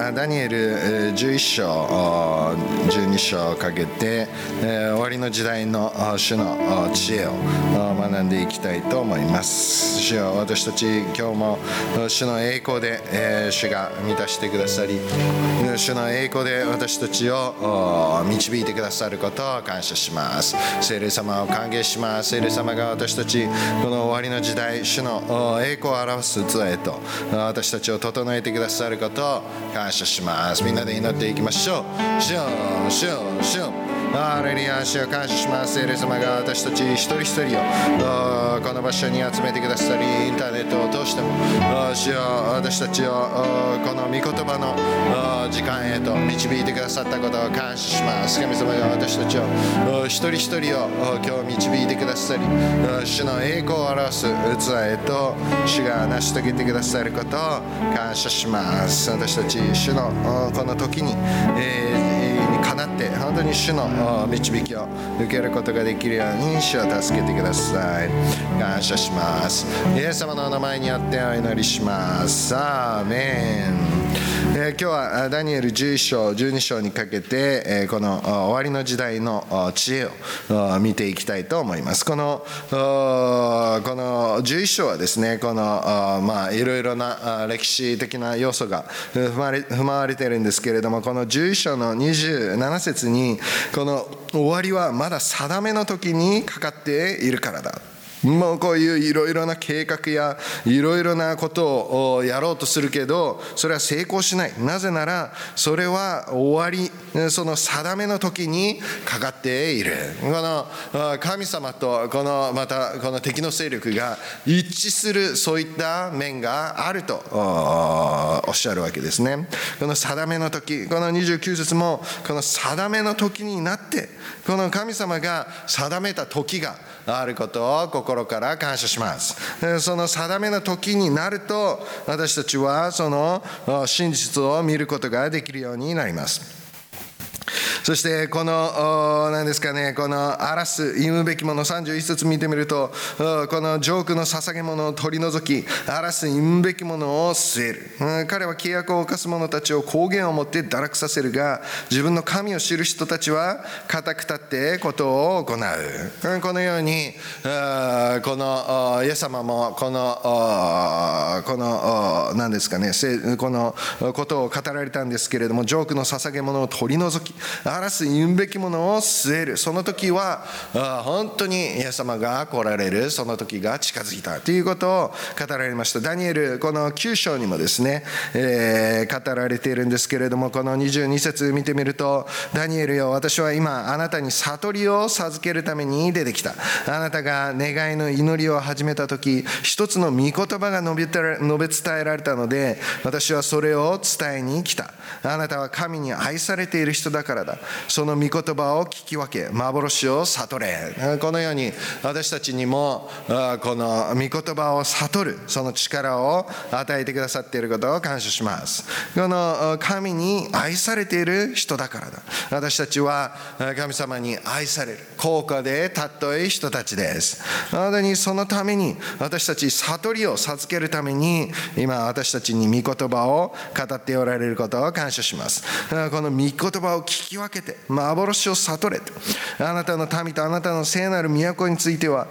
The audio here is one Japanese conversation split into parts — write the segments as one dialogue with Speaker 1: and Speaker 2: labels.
Speaker 1: ダニエル11章12章をかけて終わりの時代の主の知恵を学んでいきたいと思います。主よ、私たち今日も主の栄光で主が満たしてくださり、主の栄光で私たちを導いてくださることを感謝します。聖霊様を歓迎します。聖霊様が私たちこの終わりの時代、主の栄光を表す器へと私たちを整えてくださることを感謝します。みんなで祈っていきましょう。主よ、主よ、主よ、ハレルヤ、主を感謝します。聖霊様が私たち一人一人をこの場所に集めてくださり、インターネットを通しても主よ、私たちをこの御言葉の時間へと導いてくださったことを感謝します。神様が私たちを一人一人を今日導いてくださり、主の栄光を表す器へと主が成し遂げてくださることを感謝します。私たち主のこの時にかなって本当に主の導きを受けることができるように主を助けてください。感謝します。イエス様のお名前にあってお祈りします。アーメン。今日はダニエル11章12章にかけてこの終わりの時代の知恵を見ていきたいと思います。この11章はですね、このいろいろな歴史的な要素が踏まわれているんですけれども、この11章の27節にこの終わりはまだ定めの時にかかっているからだ。もうこういういろいろな計画やいろいろなことをやろうとするけど、それは成功しない。なぜならそれは終わり、その定めの時にかかっている。この神様とまたこの敵の勢力が一致する、そういった面があるとおっしゃるわけですね。この定めの時、この29節もこの定めの時になって、この神様が定めた時があることを心から感謝します。その定めの時になると、私たちはその真実を見ることができるようになります。そしてこの何ですかね、この荒らす忌むべきもの31節見てみると、このジョークの捧げ物を取り除き、荒らす忌むべきものを据える。彼は契約を犯す者たちを公言をもって堕落させるが、自分の神を知る人たちは固く立ってことを行う。このようにこのイエス様もこの何ですかね、このことを語られたんですけれども、ジョークの捧げ物を取り除き、荒らす言うべきものを据える。その時は本当にイエス様が来られる、その時が近づいたということを語られました。ダニエルこの9章にもですね、語られているんですけれども、この22節見てみると、ダニエルよ、私は今あなたに悟りを授けるために出てきた。あなたが願いの祈りを始めた時、一つの御言葉が述べ伝えられたので、私はそれを伝えに来た。あなたは神に愛されている人だからだ。その御言葉を聞き分け、幻を悟れ。このように私たちにもこの御言葉を悟る、その力を与えてくださっていることを感謝します。この神に愛されている人だからだ。私たちは神様に愛される、高価で尊い人たちです。本当にそのために私たち悟りを授けるために、今私たちに御言葉を語っておられることを感謝します。この御言葉を聞き分けて幻を悟れと。あなたの民とあなたの聖なる都については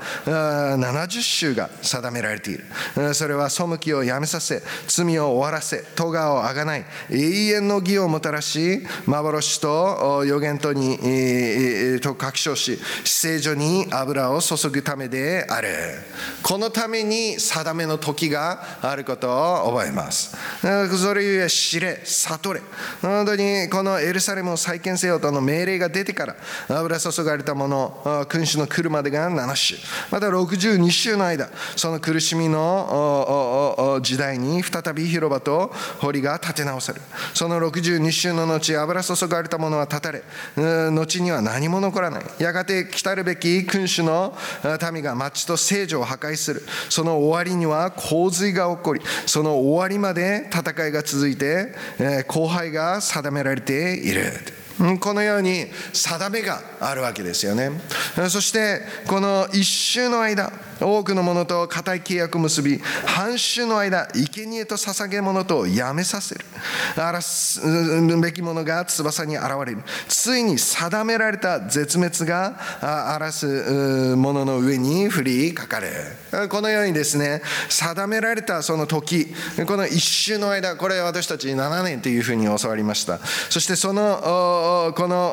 Speaker 1: 70州が定められている。それは背きをやめさせ、罪を終わらせ、咎をあがない、永遠の義をもたらし、幻と預言と確証し、至聖所に油を注ぐためである。このために定めの時があることを覚えます。それゆえ知れ、悟れ。本当にこのエルサレムを再建せよとの命令が出てから油注がれたもの、君主の来るまでが7週、また62週の間、その苦しみの時代に再び広場と堀が建て直される。その62週の後、油注がれたものは断たれ、後には何も残らない。やがて来たるべき君主の民が町と聖女を破壊する。その終わりには洪水が起こり、その終わりまで戦いが続いて、荒廃が定められている。このように定めがあるわけですよね。そしてこの一週の間、 多くの者と固い契約を結び、半周の間生贄と捧げ物とをやめさせる。荒らすべき者が翼に現れる。ついに定められた絶滅が荒らす者の上に降りかかる。このようにですね、定められたその時、この一周の間、これ私たち7年というふうに教わりました。そしてこの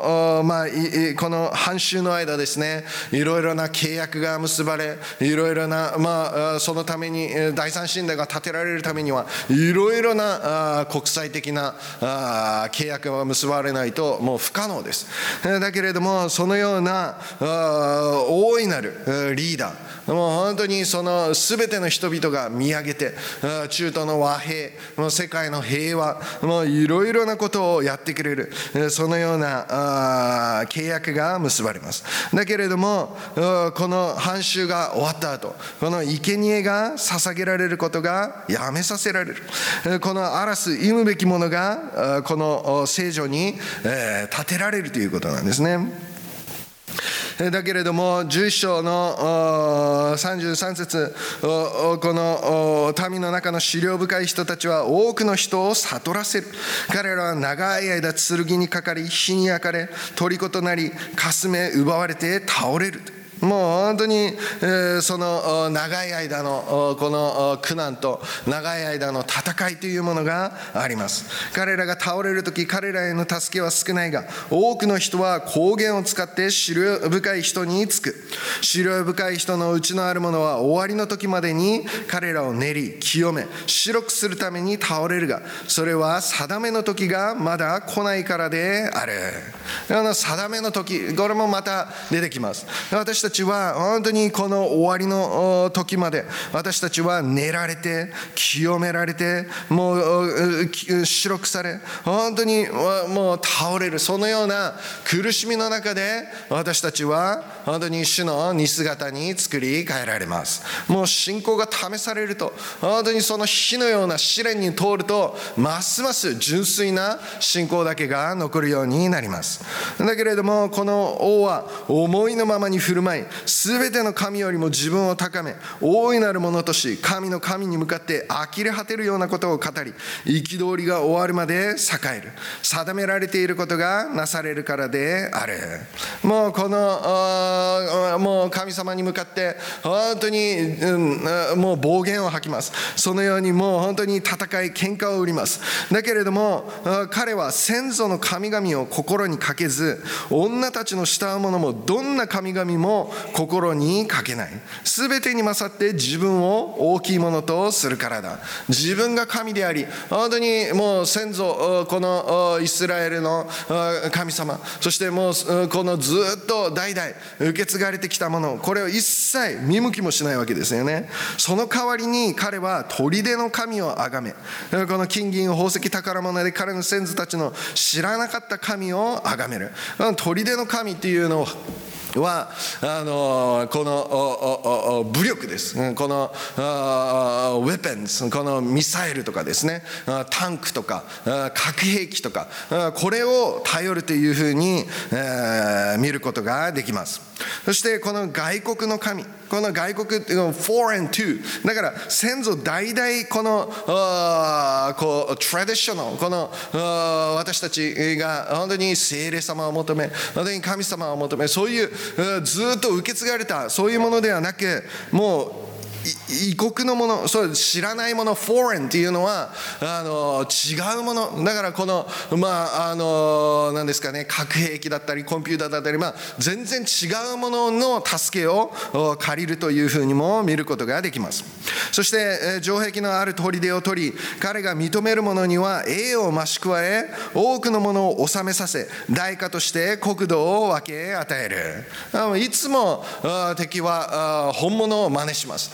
Speaker 1: 半周の間ですね、いろいろな契約が結ばれ、いろいろな、そのために第三神殿が建てられるためにはいろいろな国際的な契約が結ばれないともう不可能です。だけれども、そのような大いなるリーダー、もう本当にその全ての人々が見上げて、中東の和平、もう世界の平和、もういろいろなことをやってくれる、そのような契約が結ばれます。だけれども、この半周が終わった後、この生贄が捧げられることがやめさせられる。この荒らす忌むべきものがこの聖女に立てられるということなんですね。だけれども、11章の33節、この民の中の思慮深い人たちは多くの人を悟らせる。彼らは長い間剣にかかり、火に焼かれ、虜となり、かすめ奪われて倒れる。もう本当にその長い間のこの苦難と長い間の戦いというものがあります。彼らが倒れるとき、彼らへの助けは少ないが、多くの人は光源を使って思慮深い人につく。思慮深い人のうちのある者は終わりの時までに彼らを練り清め白くするために倒れるが、それは定めの時がまだ来ないからである。定めの時、これもまた出てきます。私たちは本当にこの終わりの時まで、私たちは練られて清められて、もう白くされ、本当にもう倒れる、そのような苦しみの中で私たちは本当に主の似姿に作り変えられます。もう信仰が試されると、本当にその火のような試練に通ると、ますます純粋な信仰だけが残るようになります。だけれども、この王は思いのままに振る舞い、すべての神よりも自分を高め、大いなるものとし、神の神に向かって呆れ果てるようなことを語り、憤りが終わるまで栄える。定められていることがなされるからである。もうこのもう神様に向かって本当に、もう暴言を吐きます。そのようにもう本当に戦い喧嘩を売ります。だけれども、彼は先祖の神々を心にかけず、女たちの慕う者もどんな神々も心にかけない。すべてに勝って自分を大きいものとするからだ。自分が神であり、本当にもう先祖、このイスラエルの神様、そしてもうこのずっと代々受け継がれてきたもの、これを一切見向きもしないわけですよね。その代わりに彼は砦の神を崇め、この金銀宝石宝物で彼の先祖たちの知らなかった神を崇める。砦の神っていうのはこの武力です。このウェペンズ、このミサイルとかですね、タンクとか核兵器とか、これを頼るというふうに見ることができます。そしてこの外国の神、この外国っていうのは foreign to、 だから先祖代々このトラディショナル、この私たちが本当に聖霊様を求め、本当に神様を求め、そういうずっと受け継がれたそういうものではなく、もう異国のもの、そう知らないもの、フォーレンっていうのは違うものだから、この何ですかね、核兵器だったりコンピューターだったり、全然違うものの助けを借りるというふうにも見ることができます。そして城壁のある砦を取り、彼が認める者には栄を増し加え、多くのものを治めさせ、代価として国土を分け与える。いつも敵は本物を真似します。イエス様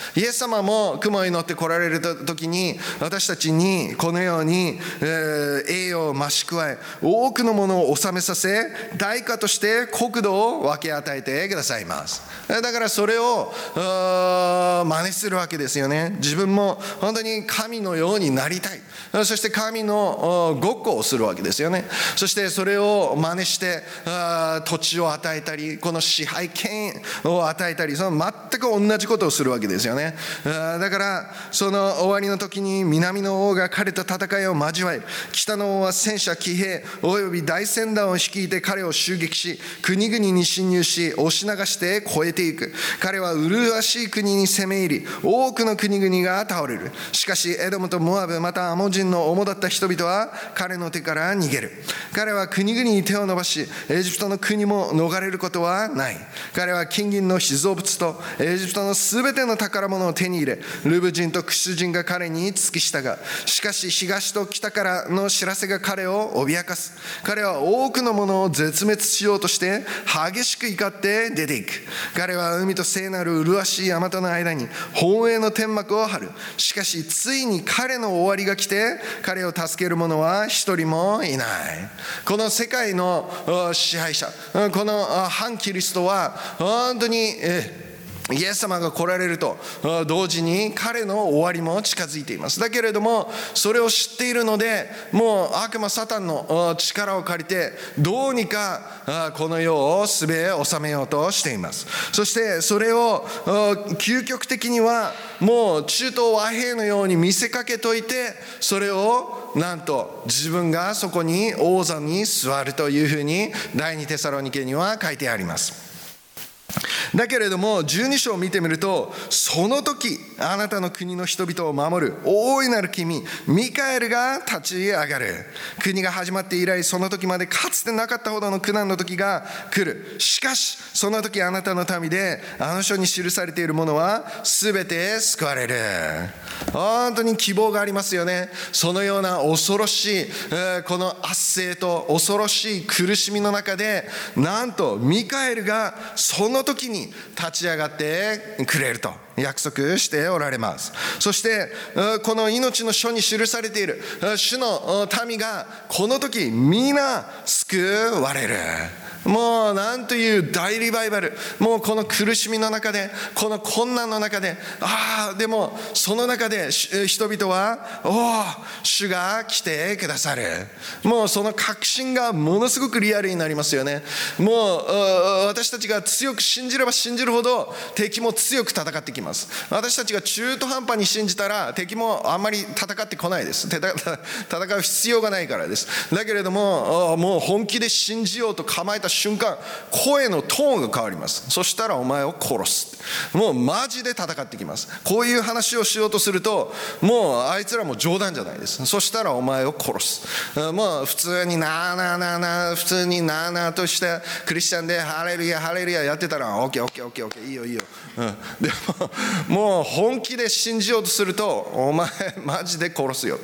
Speaker 1: 様も雲に乗って来られる時に、私たちにこのように、栄養を増し加え、多くのものを収めさせ、代価として国土を分け与えてくださいます。だからそれを真似するわけですよね。自分も本当に神のようになりたい。そして神のごっこをするわけですよね。そしてそれを真似して土地を与えたり、この支配権を与えたり、その全く同じことをするわけですよね。だからその終わりの時に、南の王が彼と戦いを交わり、北の王は戦車騎兵および大船団を率いて彼を襲撃し、国々に侵入し、押し流して越えていく。彼は麗しい国に攻め入り、多くの国々が倒れる。しかしエドムとモアブ、またアモ人の主だった人々は彼の手から逃げる。彼は国々に手を伸ばし、エジプトの国も逃れることはない。彼は金銀の被造物とエジプトのすべての宝物を手に入れ、ルブ人とクシュ人が彼に付き従う。しかし東と北からの知らせが彼を脅かす。彼は多くのものを絶滅しようとして激しく怒って出ていく。彼は海と聖なる麗しい山との間に繁栄の天幕を張る。しかしついに彼の終わりが来て、彼を助ける者は一人もいない。この世界の支配者、この反キリストは本当にイエス様が来られると同時に彼の終わりも近づいています。だけれどもそれを知っているので、もう悪魔サタンの力を借りてどうにかこの世をすべて治めようとしています。そしてそれを究極的にはもう中東和平のように見せかけといて、それをなんと自分がそこに王座に座るというふうに第二テサロニケには書いてあります。だけれども12章を見てみると、その時あなたの国の人々を守る大いなる君ミカエルが立ち上がる。国が始まって以来、その時までかつてなかったほどの苦難の時が来る。しかしその時あなたの民であの書に記されているものは全て救われる。本当に希望がありますよね。そのような恐ろしいこの圧政と恐ろしい苦しみの中で、なんとミカエルがその時に立ち上がってくれると約束しておられます。そしてこの命の書に記されている主の民がこの時皆救われる。もうなんという大リバイバル。もうこの苦しみの中で、この困難の中で、でもその中で人々は主が来てくださる。もうその確信がものすごくリアルになりますよね。もう私たちが強く信じれば信じるほど敵も強く戦ってきます。私たちが中途半端に信じたら敵もあんまり戦ってこないです。戦う必要がないからです。だけれどももう本気で信じようと構えた瞬間、声のトーンが変わります。そしたらお前を殺す。もうマジで戦ってきます。こういう話をしようとすると、もうあいつらも冗談じゃないです。そしたらお前を殺す。もう普通に普通にとしてクリスチャンでハレルヤハレルヤやってたらオッケーいいよ、でももう本気で信じようとすると、お前マジで殺すよって、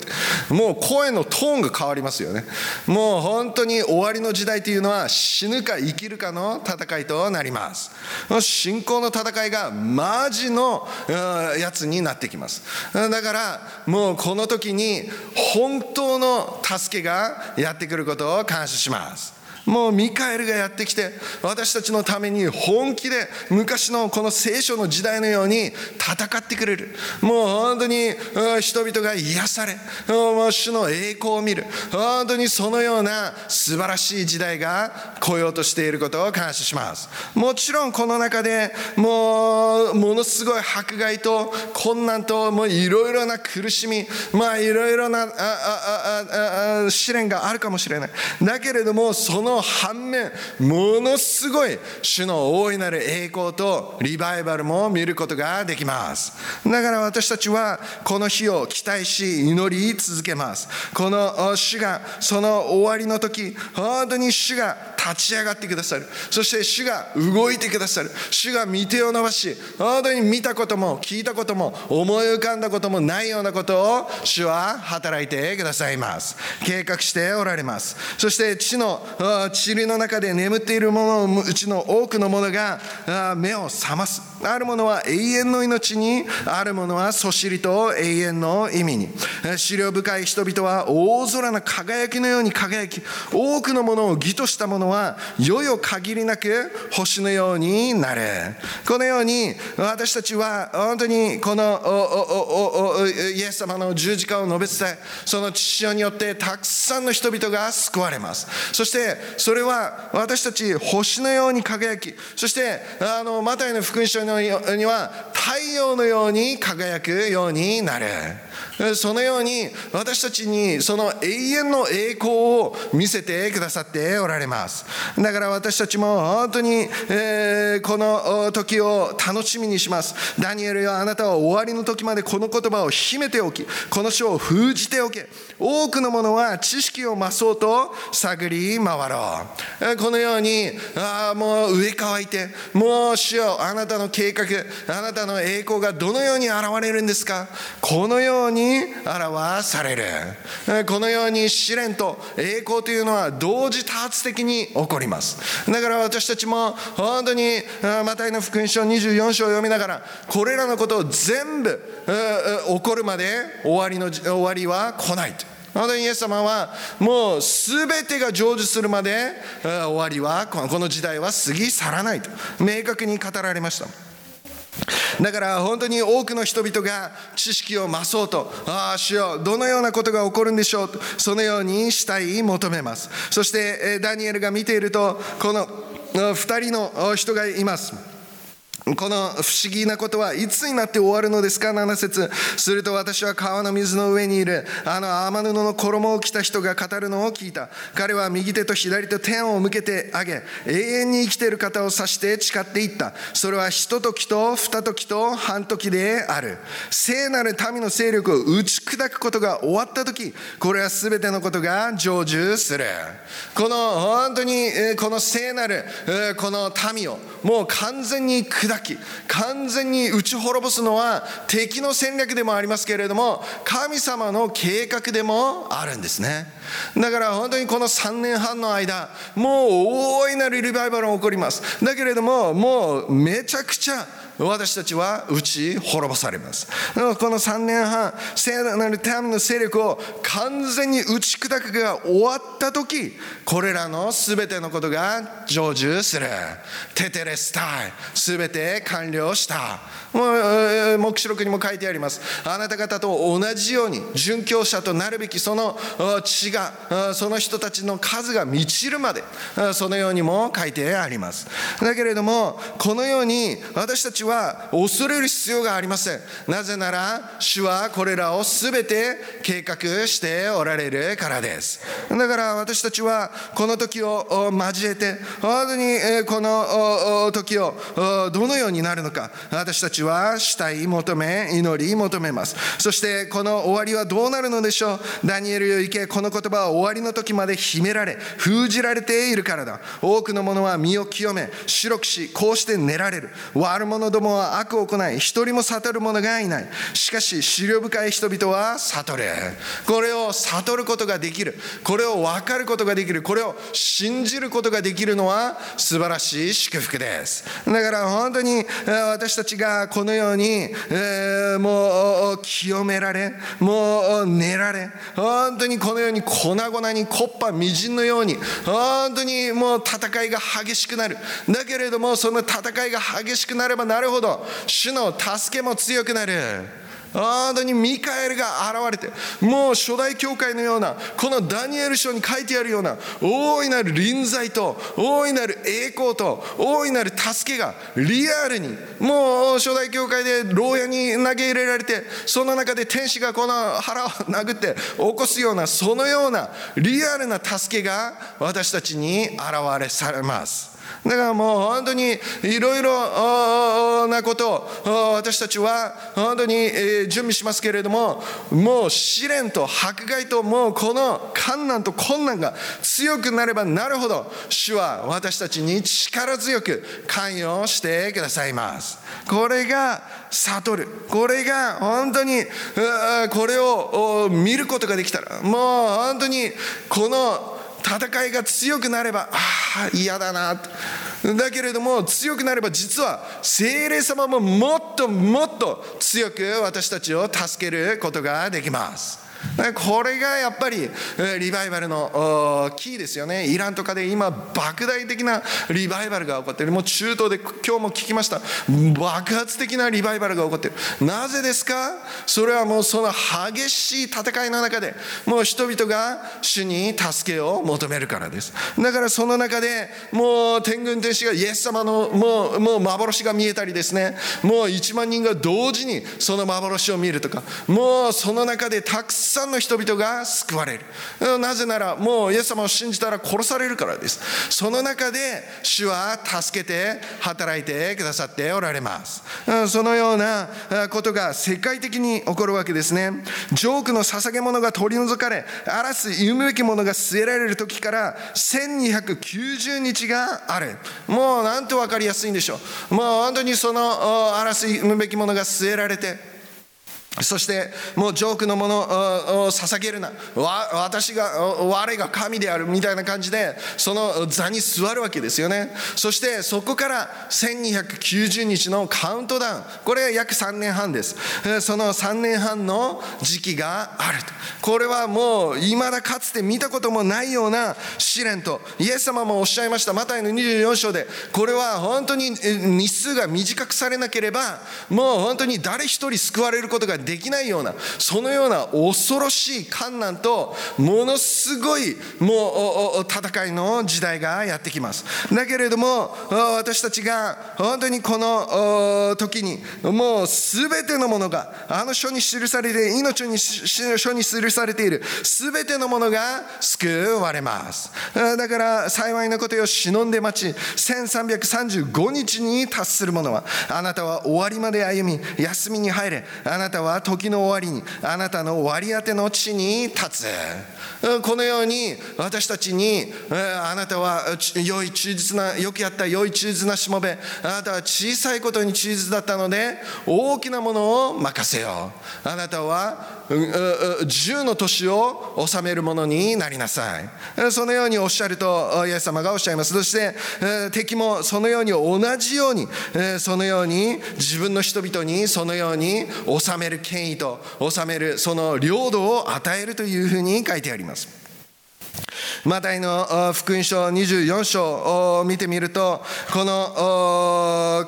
Speaker 1: もう声のトーンが変わりますよね。もう本当に終わりの時代というのは死ぬか生きるかの戦いとなります。信仰の戦いがマジのやつになってきます。だからもうこの時に本当の助けがやってくることを感謝します。もうミカエルがやってきて私たちのために本気で昔のこの聖書の時代のように戦ってくれる。もう本当に人々が癒され、主の栄光を見る、本当にそのような素晴らしい時代が来ようとしていることを感謝します。もちろんこの中でものすごい迫害と困難といろいろな苦しみ、いろいろな試練があるかもしれない。だけれどもその反面、ものすごい主の大いなる栄光とリバイバルも見ることができます。だから私たちはこの日を期待し祈り続けます。この主がその終わりの時、本当に主が立ち上がってくださる。そして主が動いてくださる。主が御手を伸ばし、本当に見たことも聞いたことも思い浮かんだこともないようなことを主は働いてくださいます。計画しておられます。そして地の塵の中で眠っている者のうちの多くの者が目を覚ます。ある者は永遠の命に、ある者はそしりと永遠の意味に。思慮深い人々は大空の輝きのように輝き、多くのものを義とした者は世々限りなく星のようになる。このように私たちは本当にこのイエス様の十字架を述べ伝え、その血潮によってたくさんの人々が救われます。そしてそれは私たち星のように輝き、そしてマタイの福音書には太陽のように輝くようになる。そのように私たちにその永遠の栄光を見せてくださっておられます。だから私たちも本当に、この時を楽しみにします。ダニエルよ、あなたは終わりの時までこの言葉を秘めておき、この書を封じておけ。多くの者は知識を増そうと探り回ろう。このようにもう上乾いて、もう主よ、あなたの計画、あなたの栄光がどのように現れるんですか。このように表される。このように試練と栄光というのは同時多発的に起こります。だから私たちも本当にマタイの福音書24章を読みながら、これらのことを全部起こるまで終わりは来ないと。本当にイエス様はもう全てが成就するまで終わりは、この時代は過ぎ去らないと明確に語られました。だから本当に多くの人々が知識を増そうと、主よ、どのようなことが起こるんでしょうと、そのようにしたい求めます。そしてダニエルが見ていると、この2人の人がいます。この不思議なことはいつになって終わるのですか。7節。すると私は川の水の上にいる天布の衣を着た人が語るのを聞いた。彼は右手と左手天を向けて上げ、永遠に生きている方を指して誓っていった。それはひと時と二時と半時である。聖なる民の勢力を打ち砕くことが終わった時、これは全てのことが成就する。この本当にこの聖なるこの民をもう完全に砕き、完全に打ち滅ぼすのは敵の戦略でもありますけれども、神様の計画でもあるんですね。だから本当にこの3年半の間、もう大いなるリバイバルが起こります。だけれども、もうめちゃくちゃ私たちは打ち滅ぼされます。この3年半、聖なる民の勢力を完全に打ち砕くが終わった時、これらの全てのことが成就する。テテレスタイ、全て完了した。黙示録にも書いてあります。あなた方と同じように殉教者となるべきその血が、その人たちの数が満ちるまで、そのようにも書いてあります。だけれども、このように私たちは恐れる必要がありません。なぜなら主はこれらを全て計画しておられるからです。だから私たちはこの時を交えて、本当にこの時をどのようになるのか、私たちは慕い求め、祈り求めます。そしてこの終わりはどうなるのでしょう。ダニエルよ行け、この言葉は終わりの時まで秘められ封じられているからだ。多くの者は身を清め白くし、こうして練られる。悪者どもは悪を行い、一人も悟る者がいない。しかし思慮深い人々は悟る。これを悟ることができる、これを分かることができる、これを信じることができるのは素晴らしい祝福です。だから本当に私たちがこのようにもう清められ、もう練られ、本当にこのように粉々に木っ端みじんのように、本当にもう戦いが激しくなる。だけれどもその戦いが激しくなればなるほど主の助けも強くなる。本当にミカエルが現れて、もう初代教会のような、このダニエル書に書いてあるような大いなる臨在と大いなる栄光と大いなる助けがリアルに、もう初代教会で牢屋に投げ入れられて、その中で天使がこの腹を殴って起こすような、そのようなリアルな助けが私たちに現れされます。 だからもう本当にいろいろなことを私たちは本当に準備しますけれども、もう試練と迫害ともうこの困難と困難が強くなればなるほど、主は私たちに力強く関与してくださいます。これが悟る、これが本当にこれを見ることができたら、もう本当にこの戦いが強くなれば嫌だな、だけれども強くなれば実は聖霊様ももっともっと強く私たちを助けることができます。これがやっぱりリバイバルのキーですよね。イランとかで今莫大的なリバイバルが起こっている。もう中東で今日も聞きました、爆発的なリバイバルが起こっている。なぜですか？それはもうその激しい戦いの中でもう人々が主に助けを求めるからです。だからその中でもう天軍天使がイエス様のもう幻が見えたりですね、もう1万人が同時にその幻を見るとか、もうその中でたくさんの人々が救われる。なぜならもうイエス様を信じたら殺されるからです。その中で主は助けて働いてくださっておられます。そのようなことが世界的に起こるわけですね。ジョークの捧げ物が取り除かれ、荒らす忌むべきものが据えられる時から1290日がある。もうなんと分かりやすいんでしょう。もう本当にその荒らす忌むべきものが据えられて、そしてもうジョークのものを捧げるな、我が神であるみたいな感じでその座に座るわけですよね。そしてそこから1290日のカウントダウン、これは約3年半です。その3年半の時期がある。これはもう未だかつて見たこともないような試練と、イエス様もおっしゃいました。マタイの24章で、これは本当に日数が短くされなければもう本当に誰一人救われることができないような、そのような恐ろしい困難とものすごいもう戦いの時代がやってきます。だけれども私たちが本当にこの時にもう全てのものが書に記されて、命の書に記されている全てのものが救われます。だから幸いなことよ、忍んで待ち1335日に達する者は、あなたは終わりまで歩み休みに入れ。あなたは時の終わりにあなたの割り当ての地に立つ。このように私たちにあなたはよくやった良い忠実なしもべ、あなたは小さいことに忠実だったので大きなものを任せよう。あなたは10の年を治めるものになりなさい。そのようにおっしゃるとイエス様がおっしゃいます。そして敵もそのように同じようにそのように自分の人々にそのように治める権威と治めるその領土を与えるというふうに書いてあります。マタイの福音書24章を見てみると、この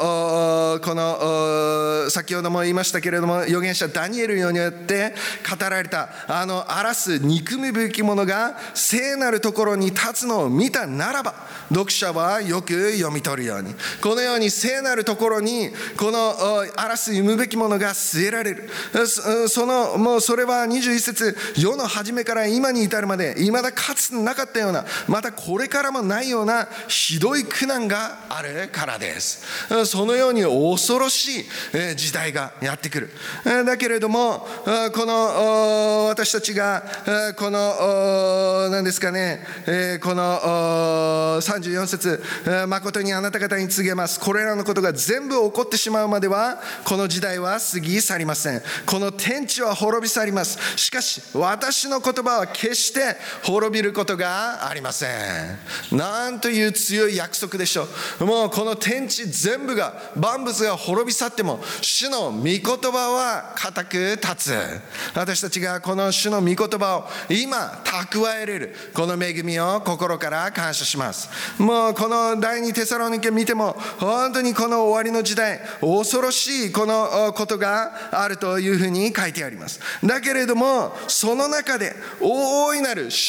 Speaker 1: 先ほども言いましたけれども、預言者ダニエルによって語られた荒らす憎むべきものが聖なるところに立つのを見たならば、読者はよく読み取るように、このように聖なるところにこの荒らす忌むべきものが据えられる。もうそれは21節、世の初めから今に至るまで未だかつてなかったような、またこれからもないようなひどい苦難があるからです。そのように恐ろしい時代がやってくる。だけれどもこの私たちがこの何ですかね、この34節、誠にあなた方に告げます。これらのことが全部起こってしまうまではこの時代は過ぎ去りません。この天地は滅び去ります。しかし私の言葉は決して滅びることがありません。なんという強い約束でしょう。もうこの天地全部が、万物が滅び去っても主の御言葉は固く立つ。私たちがこの主の御言葉を今蓄えれるこの恵みを心から感謝します。もうこの第二テサロニケ見ても本当にこの終わりの時代、恐ろしいこのことがあるというふうに書いてあります。だけれどもその中で大いなる主の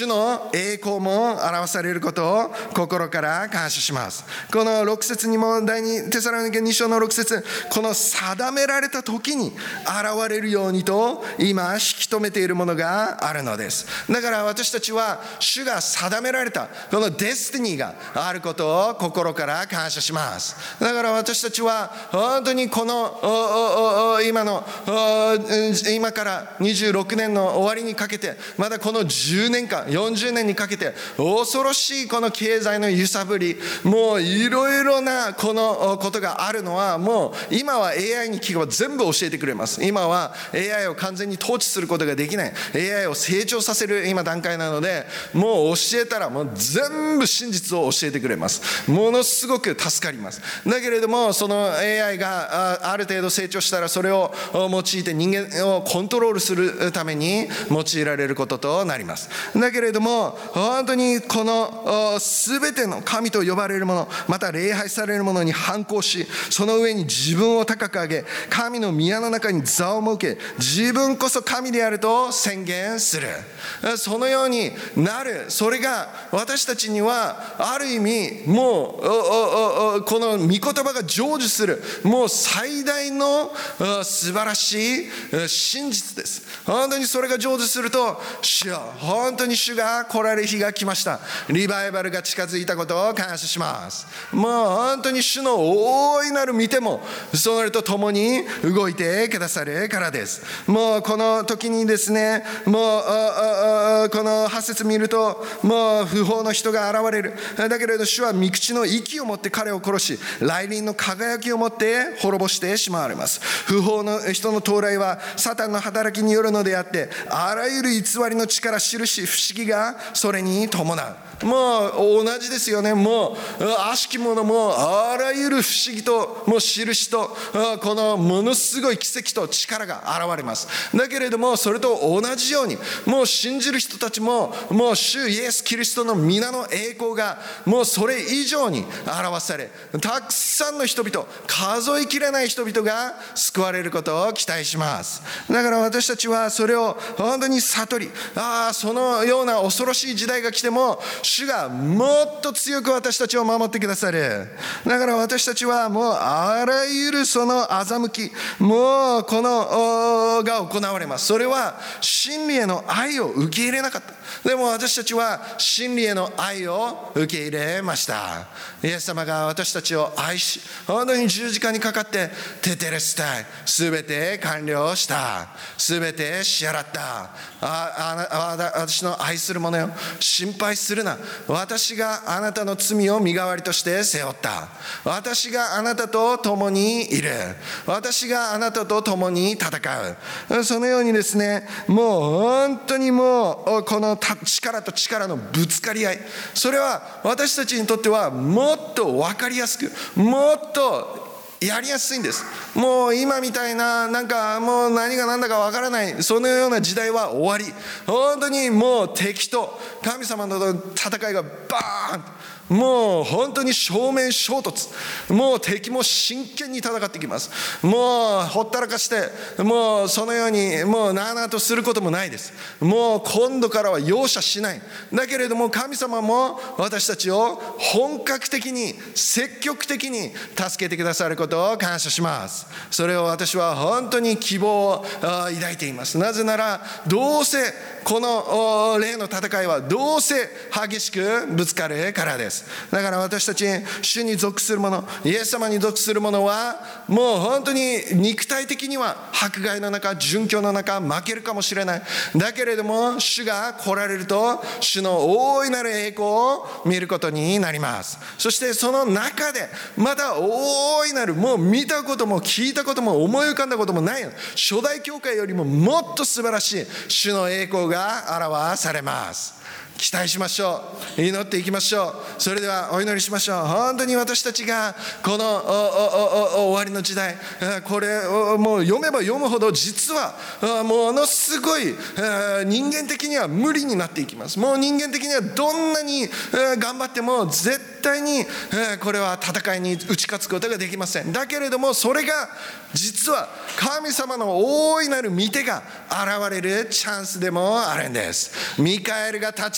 Speaker 1: の栄光も表されることを心から感謝します。この6節にも第2テサロニケ2章の6節、この定められた時に現れるようにと今引き止めているものがあるのです。だから私たちは主が定められたこのデスティニーがあることを心から感謝します。だから私たちは本当にこの今から26年の終わりにかけて、まだこの10年間40年にかけて恐ろしいこの経済の揺さぶり、もういろいろなこのことがあるのは、もう今は AI に聞けば全部教えてくれます。今は AI を完全に統治することができない、 AI を成長させる今段階なので、もう教えたらもう全部真実を教えてくれます。ものすごく助かります。だけれどもその AI がある程度成長したら、それを用いて人間をコントロールするために用いられることとなります。だけれども本当にこの全ての神と呼ばれるもの、また礼拝されるものに反抗し、その上に自分を高く上げ、神の宮の中に座を設け、自分こそ神であると宣言する。そのようになる。それが私たちにはある意味もうこの御言葉が成就するもう最大の素晴らしい真実です。本当にそれが成就すると、主よ、本当に主が来られる日が来ました、リバイバルが近づいたことを感謝します。もう本当に主の大いなる御手もそれとともに動いてくださるからです。もうこの時にですね、もうこの8節見ると、もう不法の人が現れる。だけれど主は御口の息を持って彼を殺し、来臨の輝きを持って滅ぼしてしまわれます。不法の人の到来はサタンの働きによるのであって、あらゆる偽りの力、印、不思議がそれに伴う。もう同じですよね。もう悪しき者もあらゆる不思議ともう印とこのものすごい奇跡と力が現れます。だけれどもそれと同じように、もう信じる人たちももう主イエス・キリストの皆の栄光がもうそれ以上に表され、たくさんの人々、数えきれない人々が救われることを期待します。だから私たちはそれを本当に悟り、そのような恐ろしい時代が来ても主がもっと強く私たちを守ってくださる。だから私たちはもうあらゆるその欺き、もうこのが行われます。それは真理への愛を受け入れなかった。でも私たちは真理への愛を受け入れました。イエス様が私たちを愛し、本当に十字架にかかってテテレスタイ、すべて完了した、すべて支払った。私の愛する者よ、心配するな。私があなたの罪を身代わりとして背負った。私があなたと共にいる。私があなたと共に戦う。そのようにですね、もう本当にもうこの力と力のぶつかり合い、それは私たちにとってはもっと分かりやすく、もっとやりやすいんです。もう今みたいななんかもう何が何だかわからない、そのような時代は終わり、本当にもう敵と神様の戦いがバーン、もう本当に正面衝突、もう敵も真剣に戦ってきます。もうほったらかして、もうそのようにもうなあなあとすることもないです。もう今度からは容赦しない。だけれども神様も私たちを本格的に積極的に助けてくださることを感謝します。それを私は本当に希望を抱いています。なぜならどうせこの霊の戦いはどうせ激しくぶつかるからです。だから私たち主に属する者、イエス様に属する者はもう本当に肉体的には迫害の中、殉教の中負けるかもしれない。だけれども主が来られると主の大いなる栄光を見ることになります。そしてその中でまた大いなる、もう見たことも聞いたことも思い浮かんだこともない初代教会よりももっと素晴らしい主の栄光が表されます。期待しましょう。祈っていきましょう。それではお祈りしましょう。本当に私たちがこの終わりの時代、これをもう読めば読むほど実はものすごい人間的には無理になっていきます。もう人間的にはどんなに頑張っても絶対にこれは戦いに打ち勝つことができません。だけれどもそれが実は神様の大いなる御手が現れるチャンスでもあるんです。ミカエルが立ち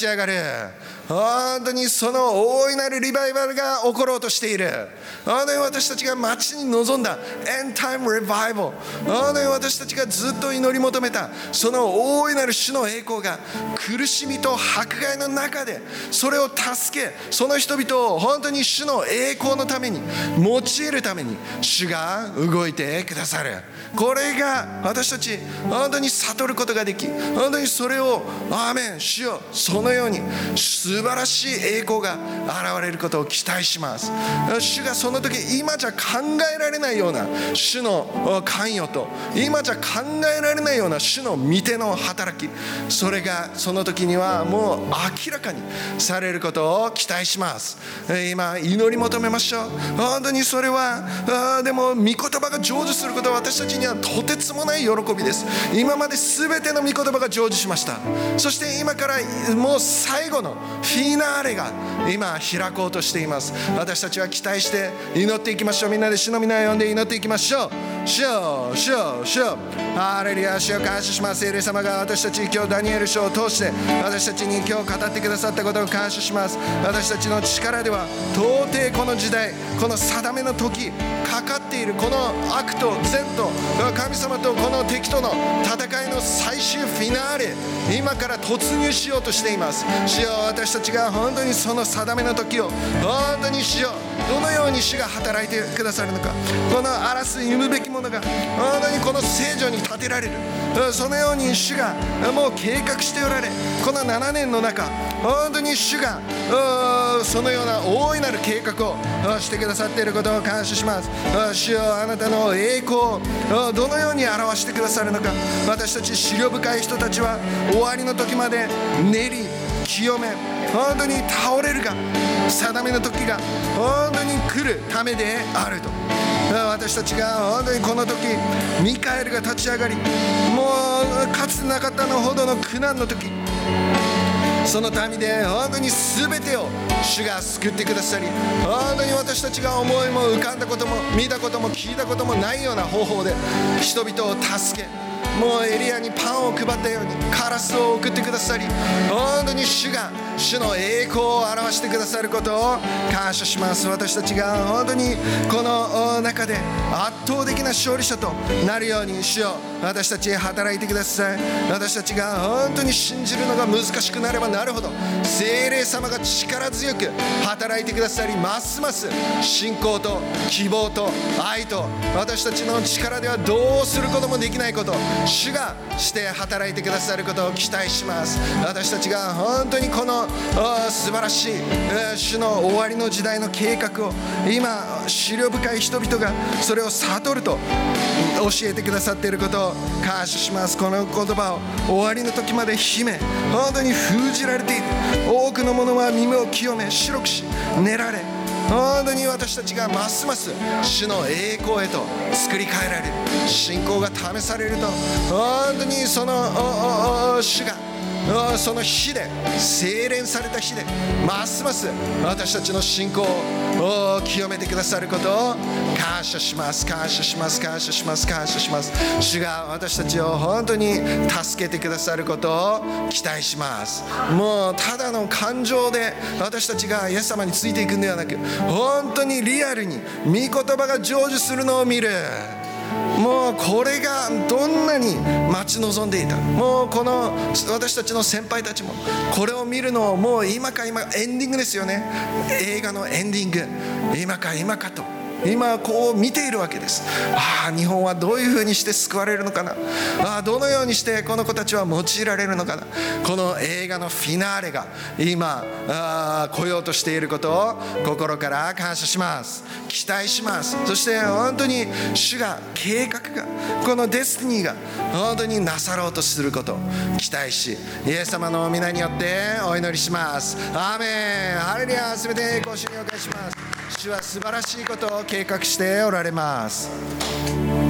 Speaker 1: 上がる。本当にその大いなるリバイバルが起ころうとしている。本当に私たちが待ちに望んだ End Time Revival、 本当に私たちがずっと祈り求めたその大いなる主の栄光が苦しみと迫害の中でそれを助け、その人々を本当に主の栄光のために用いるために主が動いてくださる。これが私たち本当に悟ることができ、本当にそれをアーメン主よ、そのように素晴らしい栄光が現れることを期待します。主がその時、今じゃ考えられないような主の関与と、今じゃ考えられないような主の御手の働き、それがその時にはもう明らかにされることを期待します。今祈り求めましょう。本当にそれはでも御言葉が成就することは私たちにはとてつもない喜びです。今まで全ての御言葉が成就しました。そして今からもう最後のフィナーレが今開こうとしています。私たちは期待して祈っていきましょう。みんなで主の皆を呼んで祈っていきましょう。主よ主よ主よ、ハレルヤ、主を感謝します。聖霊様が私たち今日ダニエル書を通して私たちに今日語ってくださったことを感謝します。私たちの力では到底この時代、この定めの時かかっているこの悪と善と神様とこの敵との戦いの最終フィナーレ、今から突入しようとしています。主よ、私たちが本当にその定めの時を本当に主よ、どのように主が働いてくださるのか、この荒らす生むべきものが本当にこの聖女に立てられる、そのように主がもう計画しておられ、この7年の中本当に主がそのような大いなる計画をしてくださっていることを感謝します。主よ、あなたの栄光をどのように表してくださるのか、私たち思慮深い人たちは終わりの時まで練り清め、本当に倒れるが定めの時が本当に来るためであると。私たちが本当にこの時ミカエルが立ち上がり、もうかつてなかったのほどの苦難の時、その民で本当に全てを主が救ってくださり、本当に私たちが思いも浮かんだことも見たことも聞いたこともないような方法で人々を助け、もうエリアにパンを配ったようにカラスを送ってくださり、本当に主が主の栄光を表してくださることを感謝します。私たちが本当にこの中で圧倒的な勝利者となるように主よ、私たちへ働いてください。私たちが本当に信じるのが難しくなればなるほど聖霊様が力強く働いてくださり、ますます信仰と希望と愛と私たちの力ではどうすることもできないこと主がして働いてくださることを期待します。私たちが本当にこの素晴らしい主の終わりの時代の計画を今思慮深い人々がそれを悟ると教えてくださっていることを感謝します。この言葉を終わりの時まで秘め、本当に封じられている。多くの者は耳を清め白くし練られ、本当に私たちがますます主の栄光へと作り変えられる、信仰が試されると本当にその主がその火で精錬された火でますます私たちの信仰を清めてくださることを感謝します。感謝します感謝します感謝します。主が私たちを本当に助けてくださることを期待します。もうただの感情で私たちがイエス様についていくんではなく、本当にリアルに御言葉が成就するのを見る。もうこれがどんなに待ち望んでいた、もうこの私たちの先輩たちもこれを見るのをもう今か今エンディングですよね。映画のエンディング、今か今かと今こう見ているわけです。日本はどういうふうにして救われるのかな、どのようにしてこの子たちは用いられるのかな。この映画のフィナーレが今来ようとしていることを心から感謝します。期待します。そして本当に主が計画がこのデスティニーが本当になさろうとすることを期待し、イエス様の皆によってお祈りします。アーメン。ハレルヤ。すべて栄光主にお返しします。主は素晴らしいことを計画しておられます。